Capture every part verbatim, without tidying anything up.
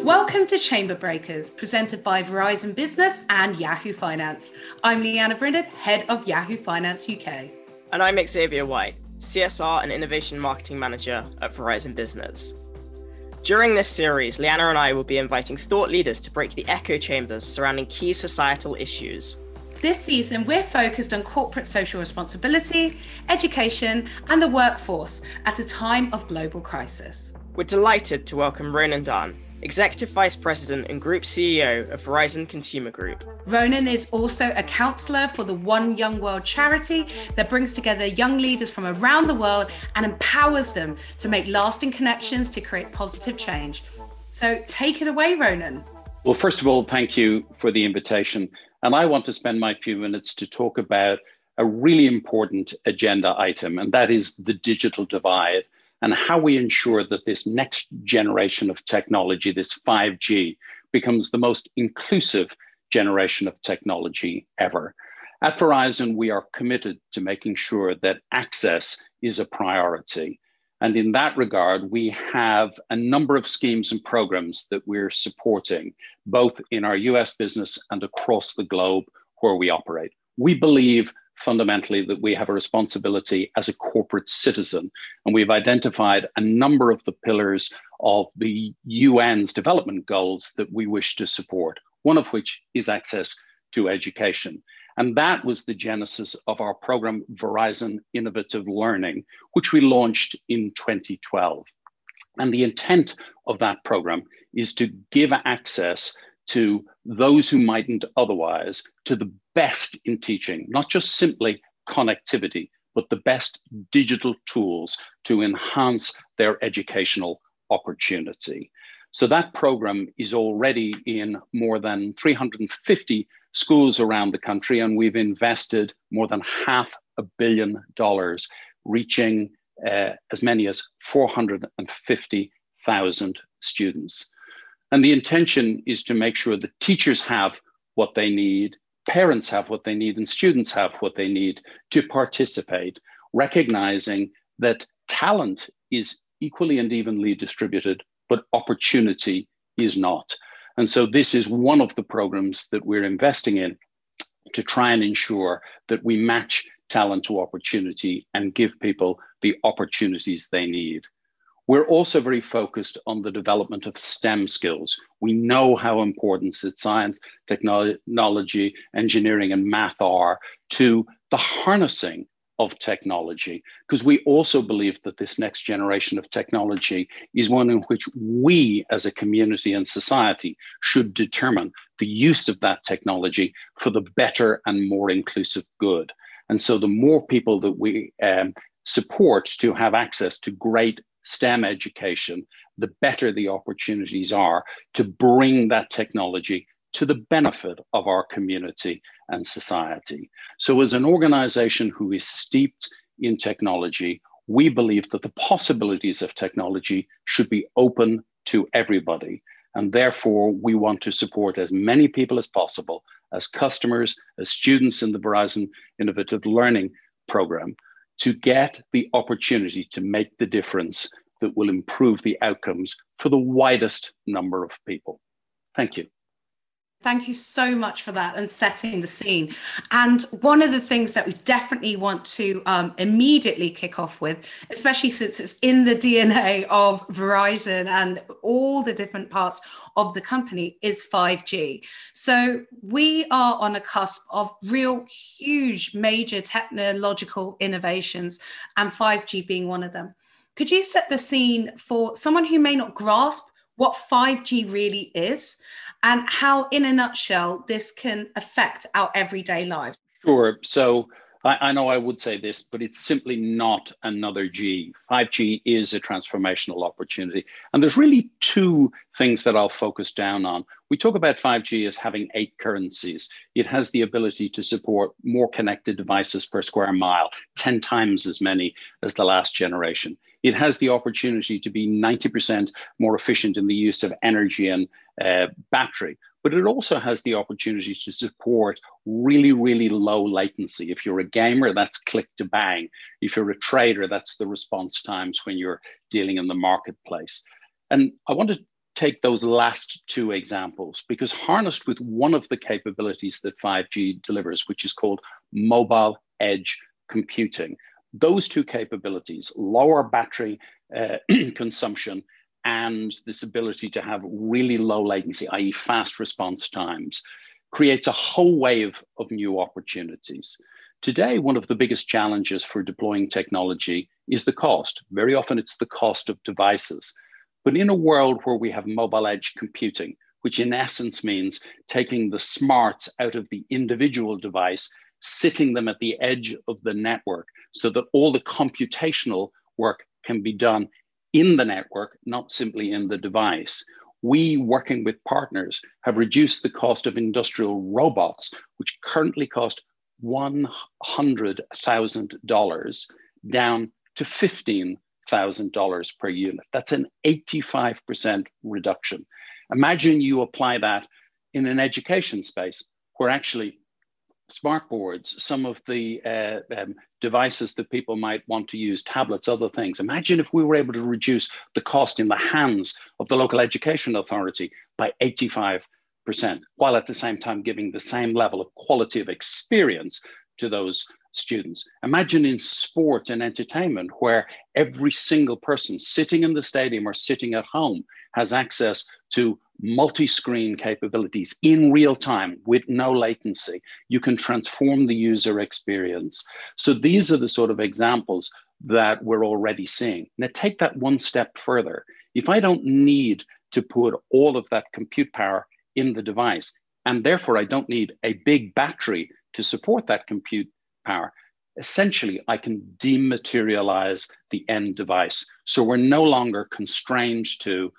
Welcome to Chamber Breakers, presented by Verizon Business and Yahoo Finance. I'm Leanna Brinded, Head of Yahoo Finance U K. And I'm Xavier White, C S R and Innovation Marketing Manager at Verizon Business. During this series, Leanna and I will be inviting thought leaders to break the echo chambers surrounding key societal issues. This season, we're focused on corporate social responsibility, education, and the workforce at a time of global crisis. We're delighted to welcome Ronan Dunn, Executive Vice President and Group C E O of Verizon Consumer Group. Ronan is also a counsellor for the One Young World charity that brings together young leaders from around the world and empowers them to make lasting connections to create positive change. So take it away, Ronan. Well, first of all, thank you for the invitation. And I want to spend my few minutes to talk about a really important agenda item, and that is the digital divide and how we ensure that this next generation of technology, this five G, becomes the most inclusive generation of technology ever. At Verizon, we are committed to making sure that access is a priority. And in that regard, we have a number of schemes and programs that we're supporting, both in our U S business and across the globe where we operate. We believe fundamentally that we have a responsibility as a corporate citizen, and we've identified a number of the pillars of the U N's development goals that we wish to support, one of which is access to education. And that was the genesis of our program, Verizon Innovative Learning, which we launched in twenty twelve. And the intent of that program is to give access to those who mightn't otherwise to the best in teaching, not just simply connectivity, but the best digital tools to enhance their educational opportunity. So that program is already in more than three hundred fifty schools around the country, and we've invested more than half a billion dollars, reaching uh, as many as four hundred fifty thousand students. And the intention is to make sure that teachers have what they need, parents have what they need, and students have what they need to participate, recognizing that talent is equally and evenly distributed, but opportunity is not. And so this is one of the programs that we're investing in to try and ensure that we match talent to opportunity and give people the opportunities they need. We're also very focused on the development of STEM skills. We know how important science, technology, engineering, and math are to the harnessing of technology, because we also believe that this next generation of technology is one in which we as a community and society should determine the use of that technology for the better and more inclusive good. And so the more people that we um, support to have access to great STEM education, the better the opportunities are to bring that technology to the benefit of our community and society. So as an organization who is steeped in technology, we believe that the possibilities of technology should be open to everybody. And therefore, we want to support as many people as possible, as customers, as students in the Verizon Innovative Learning program, to get the opportunity to make the difference that will improve the outcomes for the widest number of people. Thank you. Thank you so much for that and setting the scene. And one of the things that we definitely want to um, immediately kick off with, especially since it's in the D N A of Verizon and all the different parts of the company, is five G. So we are on a cusp of real huge major technological innovations, and five G being one of them. Could you set the scene for someone who may not grasp what five G really is, and how, in a nutshell, this can affect our everyday lives? Sure. So I, I know I would say this, but it's simply not another G. five G is a transformational opportunity. And there's really two things that I'll focus down on. We talk about five G as having eight currencies. It has the ability to support more connected devices per square mile, ten times as many as the last generation. It has the opportunity to be ninety percent more efficient in the use of energy and uh, battery, but it also has the opportunity to support really, really low latency. If you're a gamer, that's click to bang. If you're a trader, that's the response times when you're dealing in the marketplace. And I want to take those last two examples, because harnessed with one of the capabilities that five G delivers, which is called mobile edge computing, those two capabilities, lower battery uh, consumption and this ability to have really low latency, that is fast response times, creates a whole wave of new opportunities. Today, one of the biggest challenges for deploying technology is the cost. Very often it's the cost of devices. But in a world where we have mobile edge computing, which in essence means taking the smarts out of the individual device, sitting them at the edge of the network so that all the computational work can be done in the network, not simply in the device. We, working with partners, have reduced the cost of industrial robots, which currently cost one hundred thousand dollars, down to fifteen thousand dollars per unit. That's an eighty-five percent reduction. Imagine you apply that in an education space where actually smart boards, some of the uh, um, devices that people might want to use, tablets, other things. Imagine if we were able to reduce the cost in the hands of the local education authority by eighty-five percent, while at the same time giving the same level of quality of experience to those students. Imagine in sport and entertainment, where every single person sitting in the stadium or sitting at home has access to multi-screen capabilities in real time with no latency. You can transform the user experience. So these are the sort of examples that we're already seeing. Now take that one step further. If I don't need to put all of that compute power in the device, and therefore I don't need a big battery to support that compute power, essentially I can dematerialize the end device. So we're no longer constrained to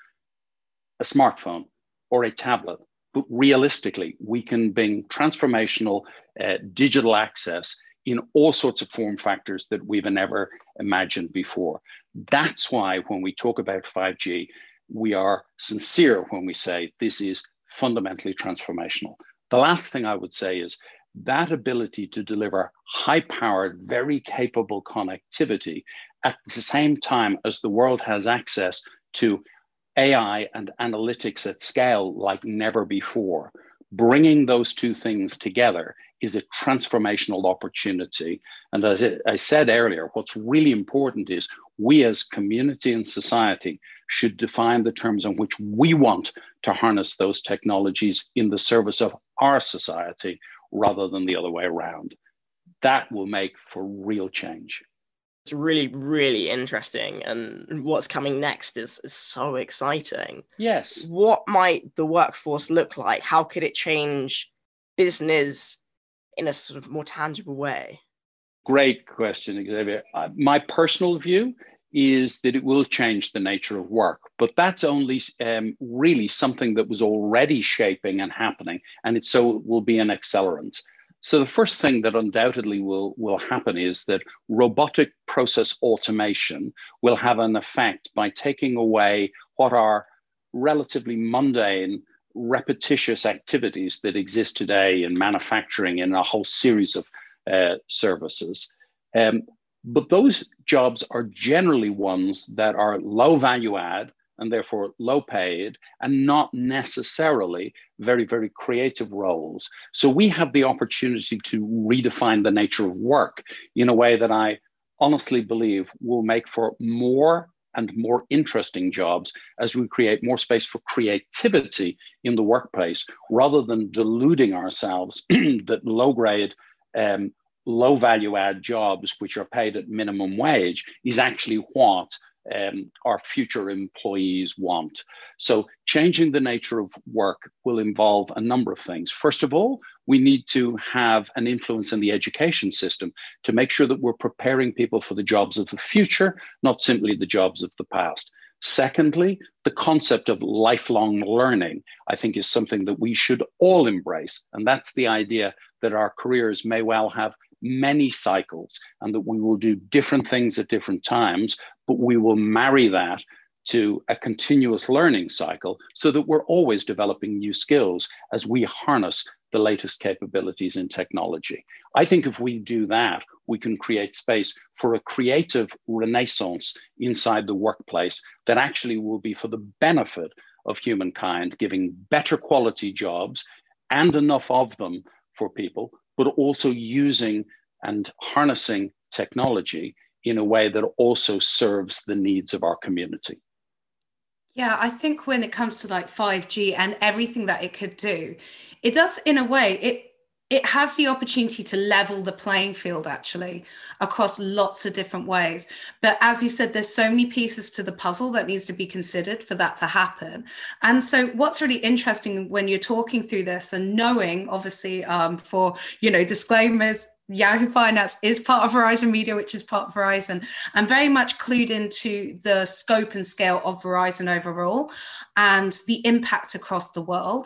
a smartphone or a tablet, but realistically, we can bring transformational uh, digital access in all sorts of form factors that we've never imagined before. That's why when we talk about five G, we are sincere when we say this is fundamentally transformational. The last thing I would say is that ability to deliver high-powered, very capable connectivity at the same time as the world has access to A I and analytics at scale like never before. Bringing those two things together is a transformational opportunity. And as I said earlier, what's really important is we as community and society should define the terms on which we want to harness those technologies in the service of our society rather than the other way around. That will make for real change. It's really, really interesting. And what's coming next is, is so exciting. Yes. What might the workforce look like? How could it change business in a sort of more tangible way? Great question, Xavier. Uh, my personal view is that it will change the nature of work, but that's only um, really something that was already shaping and happening, and it so it will be an accelerant. So the first thing that undoubtedly will, will happen is that robotic process automation will have an effect by taking away what are relatively mundane, repetitious activities that exist today in manufacturing and a whole series of uh, services. Um, but those jobs are generally ones that are low value add and therefore low paid and not necessarily very, very creative roles. So we have the opportunity to redefine the nature of work in a way that I honestly believe will make for more and more interesting jobs as we create more space for creativity in the workplace, rather than deluding ourselves that low grade, um, low value add jobs, which are paid at minimum wage, is actually what um, our future employees want. So changing the nature of work will involve a number of things. First of all, we need to have an influence in the education system to make sure that we're preparing people for the jobs of the future, not simply the jobs of the past. Secondly, the concept of lifelong learning, I think, is something that we should all embrace. And that's the idea that our careers may well have many cycles and that we will do different things at different times, but we will marry that to a continuous learning cycle so that we're always developing new skills as we harness the latest capabilities in technology. I think if we do that, we can create space for a creative renaissance inside the workplace that actually will be for the benefit of humankind, giving better quality jobs and enough of them for people, but also using and harnessing technology in a way that also serves the needs of our community. Yeah, I think when it comes to like five G and everything that it could do, it does in a way, it it has the opportunity to level the playing field actually across lots of different ways. But as you said, there's so many pieces to the puzzle that needs to be considered for that to happen. And so what's really interesting when you're talking through this and knowing, obviously, um, for, you know, disclaimers, Yahoo Finance is part of Verizon Media, which is part of Verizon, and very much clued into the scope and scale of Verizon overall and the impact across the world.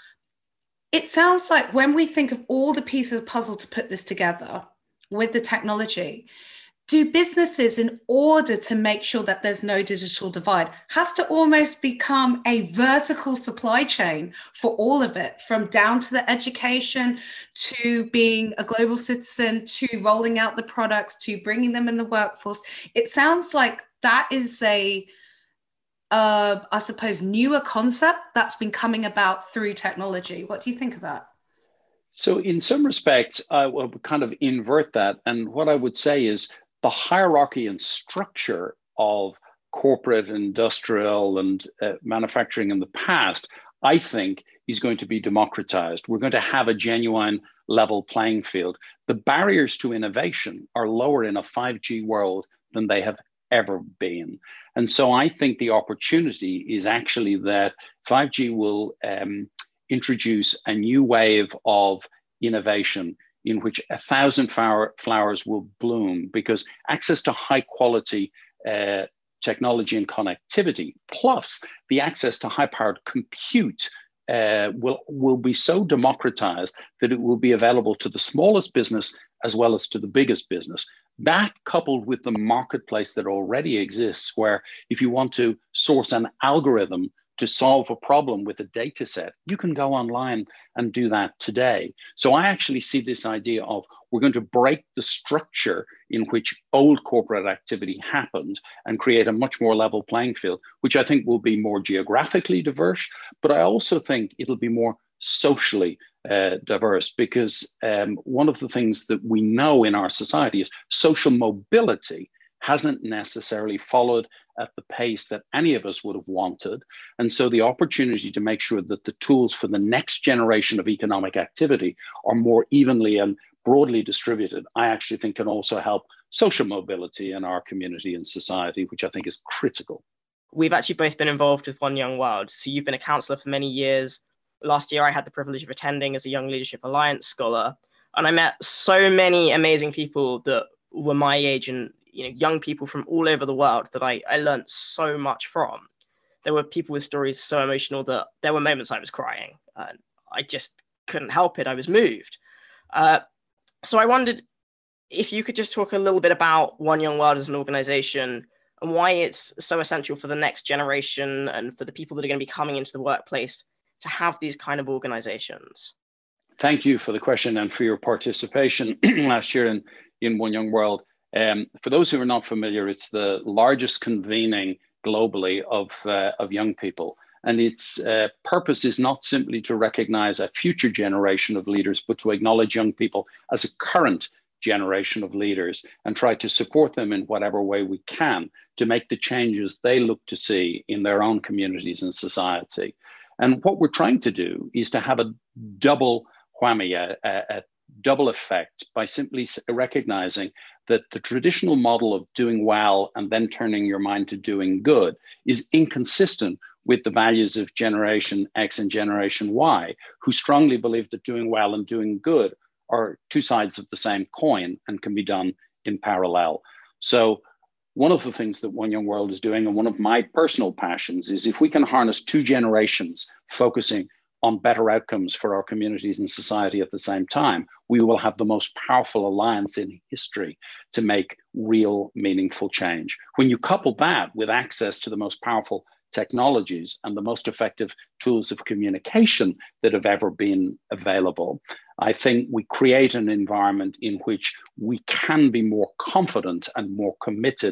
It sounds like when we think of all the pieces of the puzzle to put this together with the technology, do businesses, in order to make sure that there's no digital divide, has to almost become a vertical supply chain for all of it, from down to the education, to being a global citizen, to rolling out the products, to bringing them in the workforce? It sounds like that is a Uh, I suppose, newer concept that's been coming about through technology. What do you think of that? So in some respects, I would kind of invert that. And what I would say is the hierarchy and structure of corporate, industrial, and uh, manufacturing in the past, I think, is going to be democratized. We're going to have a genuine level playing field. The barriers to innovation are lower in a five G world than they have ever been. And so I think the opportunity is actually that five G will um, introduce a new wave of innovation in which a thousand flower, flowers will bloom, because access to high quality uh, technology and connectivity, plus the access to high powered compute uh, will, will be so democratized that it will be available to the smallest business as well as to the biggest business. That, coupled with the marketplace that already exists, where if you want to source an algorithm to solve a problem with a data set, you can go online and do that today. So I actually see this idea of we're going to break the structure in which old corporate activity happened and create a much more level playing field, which I think will be more geographically diverse, but I also think it'll be more socially uh, diverse, because um, one of the things that we know in our society is social mobility hasn't necessarily followed at the pace that any of us would have wanted. And so the opportunity to make sure that the tools for the next generation of economic activity are more evenly and broadly distributed, I actually think can also help social mobility in our community and society, which I think is critical. We've actually both been involved with One Young World. So you've been a counsellor for many years. Last year, I had the privilege of attending as a Young Leadership Alliance scholar, and I met so many amazing people that were my age, and you know, young people from all over the world that I, I learned so much from. There were people with stories so emotional that there were moments I was crying, and I just couldn't help it. I was moved. Uh, so I wondered if you could just talk a little bit about One Young World as an organization and why it's so essential for the next generation and for the people that are going to be coming into the workplace to have these kind of organizations. Thank you for the question and for your participation last year in, in One Young World. Um, for those who are not familiar, it's the largest convening globally of, uh, of young people. And its uh, purpose is not simply to recognize a future generation of leaders, but to acknowledge young people as a current generation of leaders and try to support them in whatever way we can to make the changes they look to see in their own communities and society. And what we're trying to do is to have a double whammy, a, a, a double effect, by simply recognizing that the traditional model of doing well and then turning your mind to doing good is inconsistent with the values of Generation X and Generation Y, who strongly believe that doing well and doing good are two sides of the same coin and can be done in parallel. So one of the things that One Young World is doing, and one of my personal passions, is if we can harness two generations focusing on better outcomes for our communities and society at the same time, we will have the most powerful alliance in history to make real, meaningful change. When you couple that with access to the most powerful technologies and the most effective tools of communication that have ever been available, I think we create an environment in which we can be more confident and more committed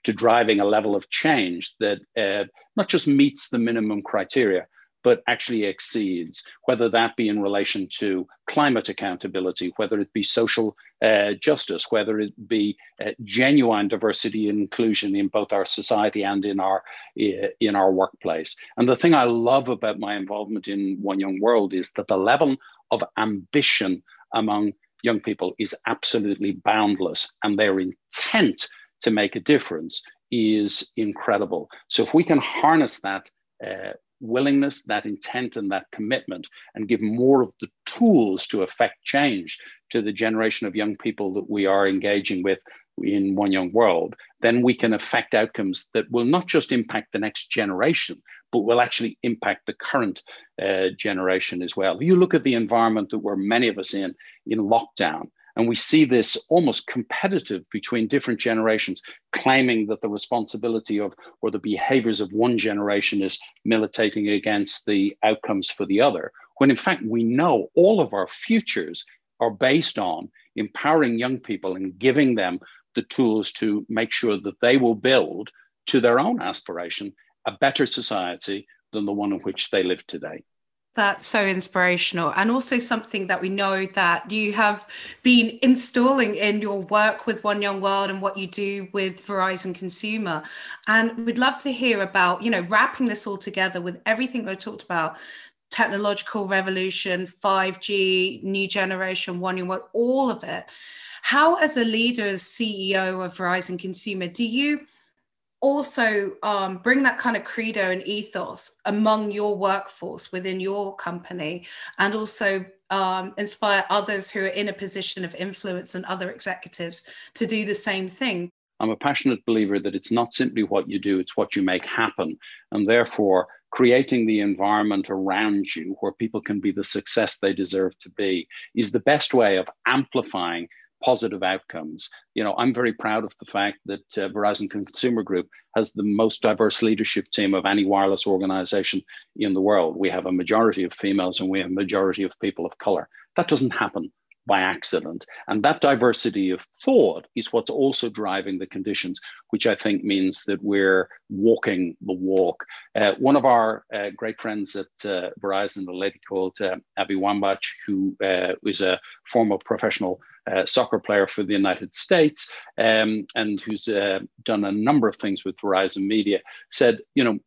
to driving a level of change that uh, not just meets the minimum criteria, but actually exceeds, whether that be in relation to climate accountability, whether it be social uh, justice, whether it be uh, genuine diversity and inclusion in both our society and in our, uh, in our workplace. And the thing I love about my involvement in One Young World is that the level of ambition among young people is absolutely boundless, and their intent to make a difference is incredible. So if we can harness that uh, willingness, that intent, and that commitment, and give more of the tools to affect change to the generation of young people that we are engaging with in One Young World, then we can affect outcomes that will not just impact the next generation, but will actually impact the current uh, generation as well. You look at the environment that we're many of us in, in lockdown, and we see this almost competitive between different generations, claiming that the responsibility of or the behaviors of one generation is militating against the outcomes for the other, when in fact we know all of our futures are based on empowering young people and giving them the tools to make sure that they will build to their own aspiration a better society than the one in which they live today. That's so inspirational, and also something that we know that you have been installing in your work with One Young World and what you do with Verizon Consumer. And we'd love to hear about, you know, wrapping this all together with everything we talked about, technological revolution, five G, new generation, One Young World, all of it. How, as a leader, as C E O of Verizon Consumer, do you also um, bring that kind of credo and ethos among your workforce within your company, and also um, inspire others who are in a position of influence and other executives to do the same thing? I'm a passionate believer that it's not simply what you do, it's what you make happen. And therefore, creating the environment around you where people can be the success they deserve to be is the best way of amplifying positive outcomes. You know, I'm very proud of the fact that uh, Verizon Consumer Group has the most diverse leadership team of any wireless organization in the world. We have a majority of females and we have a majority of people of color. That doesn't happen by accident. And that diversity of thought is what's also driving the conditions, which I think means that we're walking the walk. Uh, one of our uh, great friends at uh, Verizon, a lady called uh, Abby Wambach, who uh, is a former professional uh, soccer player for the United States um, and who's uh, done a number of things with Verizon Media, said, you know,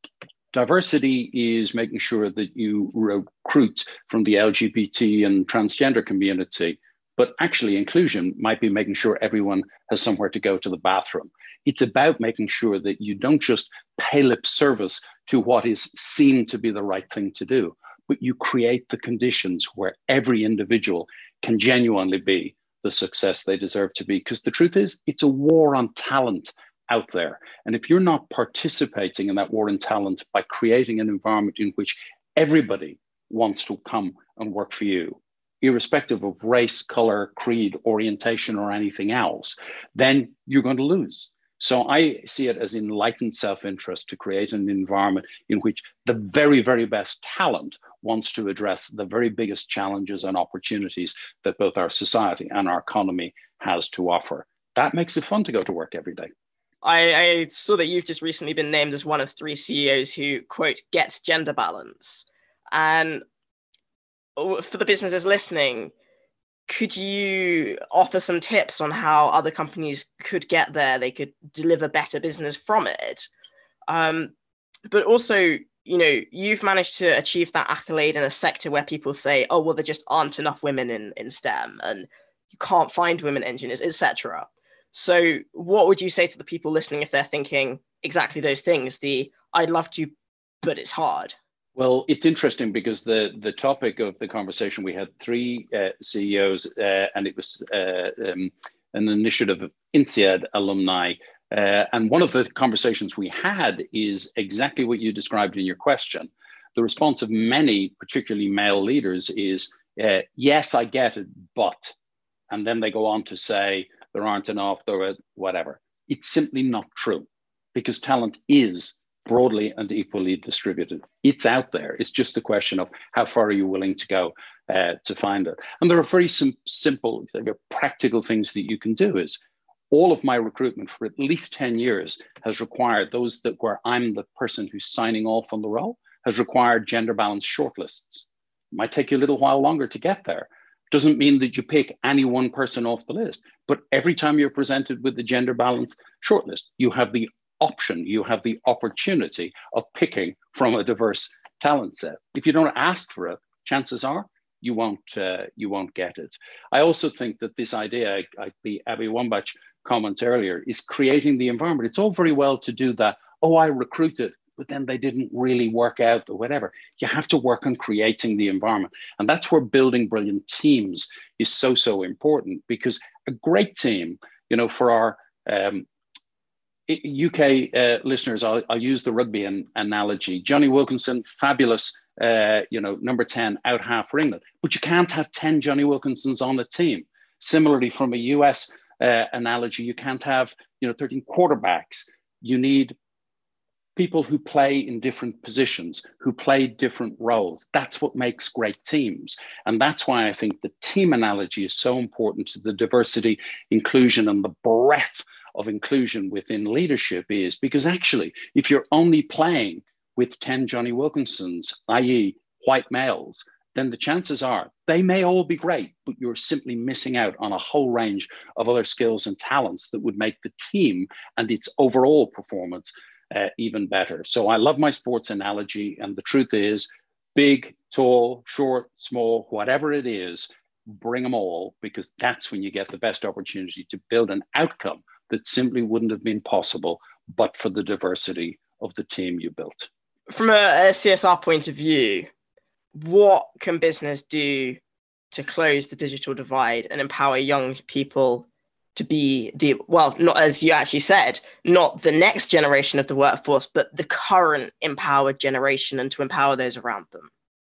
diversity is making sure that you recruit from the L G B T and transgender community, but actually inclusion might be making sure everyone has somewhere to go to the bathroom. It's about making sure that you don't just pay lip service to what is seen to be the right thing to do, but you create the conditions where every individual can genuinely be the success they deserve to be. Because the truth is, it's a war on talent out there. And if you're not participating in that war in talent by creating an environment in which everybody wants to come and work for you, irrespective of race, color, creed, orientation, or anything else, then you're going to lose. So I see it as enlightened self-interest to create an environment in which the very, very best talent wants to address the very biggest challenges and opportunities that both our society and our economy has to offer. That makes it fun to go to work every day. I, I saw that you've just recently been named as one of three C E Os who, quote, gets gender balance. And for the businesses listening, could you offer some tips on how other companies could get there? They could deliver better business from it. Um, but also, you know, you've managed to achieve that accolade in a sector where people say, oh, well, there just aren't enough women in, in STEM and you can't find women engineers, et cetera. So what would you say to the people listening if they're thinking exactly those things? The I'd love to, but it's hard. Well, it's interesting because the, the topic of the conversation, we had three uh, C E Os uh, and it was uh, um, an initiative of INSEAD alumni. Uh, and one of the conversations we had is exactly what you described in your question. The response of many, particularly male leaders, is, uh, yes, I get it, but, and then they go on to say, there aren't enough, there are whatever. It's simply not true because talent is broadly and equally distributed. It's out there. It's just a question of how far are you willing to go uh, to find it. And there are very sim- simple, practical things that you can do is all of my recruitment for at least ten years has required those that where I'm the person who's signing off on the role has required gender balanced shortlists. It might take you a little while longer to get there. Doesn't mean that you pick any one person off the list, but every time you're presented with the gender balanced shortlist, you have the option, you have the opportunity of picking from a diverse talent set. If you don't ask for it, chances are you won't uh, you won't get it. I also think that this idea, like the Abby Wambach comments earlier, is creating the environment. It's all very well to do that. Oh, I recruited, but then they didn't really work out or whatever. You have to work on creating the environment. And that's where building brilliant teams is so, so important, because a great team, you know, for our um, U K uh, listeners, I'll, I'll use the rugby an, analogy. Johnny Wilkinson, fabulous, uh, you know, number ten out half for England, but you can't have ten Johnny Wilkinsons on a team. Similarly, from a U S uh, analogy, you can't have, you know, thirteen quarterbacks. You need people who play in different positions, who play different roles. That's what makes great teams. And that's why I think the team analogy is so important to the diversity, inclusion, and the breadth of inclusion within leadership is because actually, if you're only playing with ten Johnny Wilkinsons, that is white males, then the chances are they may all be great, but you're simply missing out on a whole range of other skills and talents that would make the team and its overall performance uh, even better. So I love my sports analogy. And the truth is, big, tall, short, small, whatever it is, bring them all, because that's when you get the best opportunity to build an outcome that simply wouldn't have been possible but for the diversity of the team you built. From a, a C S R point of view, what can business do to close the digital divide and empower young people to be the, well, not as you actually said, not the next generation of the workforce, but the current empowered generation, and to empower those around them?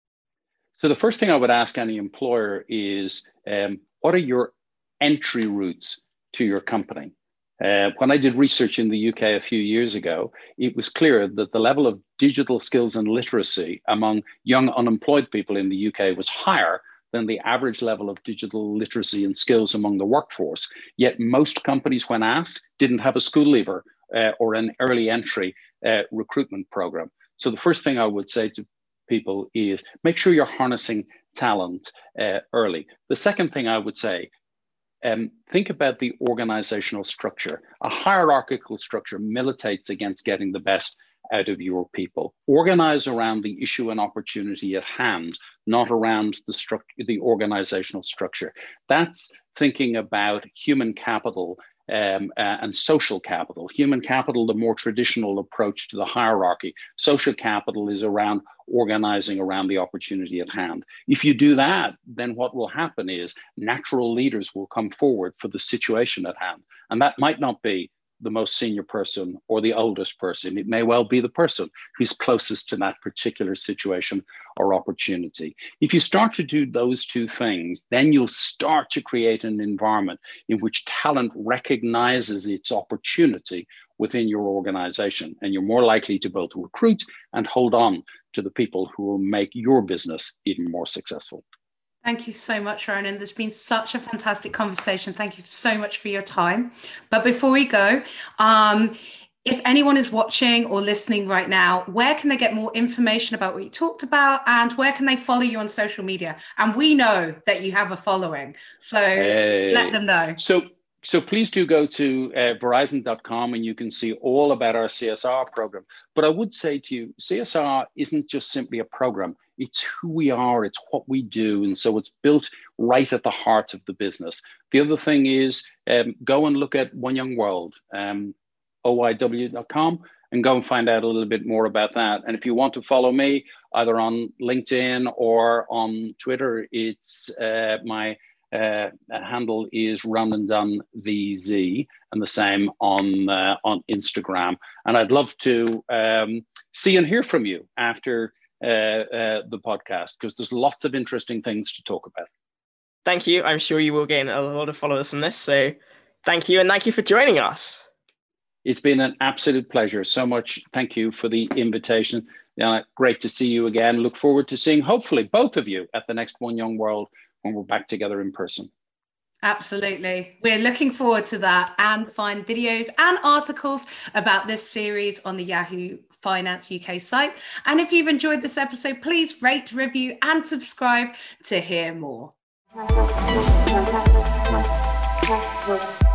So the first thing I would ask any employer is, um, what are your entry routes to your company? Uh, when I did research in the U K a few years ago, it was clear that the level of digital skills and literacy among young unemployed people in the U K was higher than the average level of digital literacy and skills among the workforce. Yet most companies, when asked, didn't have a school leaver uh, or an early entry uh, recruitment program. So the first thing I would say to people is make sure you're harnessing talent uh, early. The second thing I would say, Um, think about the organizational structure. A hierarchical structure militates against getting the best out of your people. Organize around the issue and opportunity at hand, not around the structure, the organizational structure. That's thinking about human capital um, uh, and social capital. Human capital, the more traditional approach to the hierarchy. Social capital is around organizing around the opportunity at hand. If you do that, then what will happen is natural leaders will come forward for the situation at hand. And that might not be the most senior person or the oldest person. It may well be the person who's closest to that particular situation or opportunity. If you start to do those two things, then you'll start to create an environment in which talent recognizes its opportunity within your organization, and you're more likely to both recruit and hold on to the people who will make your business even more successful. Thank you so much, Ronan. There's been such a fantastic conversation. Thank you so much for your time. But before we go, um, if anyone is watching or listening right now, where can they get more information about what you talked about, and where can they follow you on social media? And we know that you have a following, so hey. Let them know. So, so please do go to uh, verizon dot com and you can see all about our C S R program. But I would say to you, C S R isn't just simply a program. It's who we are, it's what we do. And so it's built right at the heart of the business. The other thing is um, go and look at One Young World, um, O Y W dot com, and go and find out a little bit more about that. And if you want to follow me either on LinkedIn or on Twitter, it's uh, my uh, handle is Ronan Dunn V Z, and the same on, uh, on Instagram. And I'd love to um, see and hear from you after Uh, uh, the podcast, because there's lots of interesting things to talk about. Thank you. I'm sure you will gain a lot of followers from this. So thank you. And thank you for joining us. It's been an absolute pleasure. So much. Thank you for the invitation. Uh, great to see you again. Look forward to seeing, hopefully, both of you at the next One Young World when we're back together in person. Absolutely. We're looking forward to that, and find videos and articles about this series on the Yahoo Finance U K site. And if you've enjoyed this episode, please rate, review, and subscribe to hear more.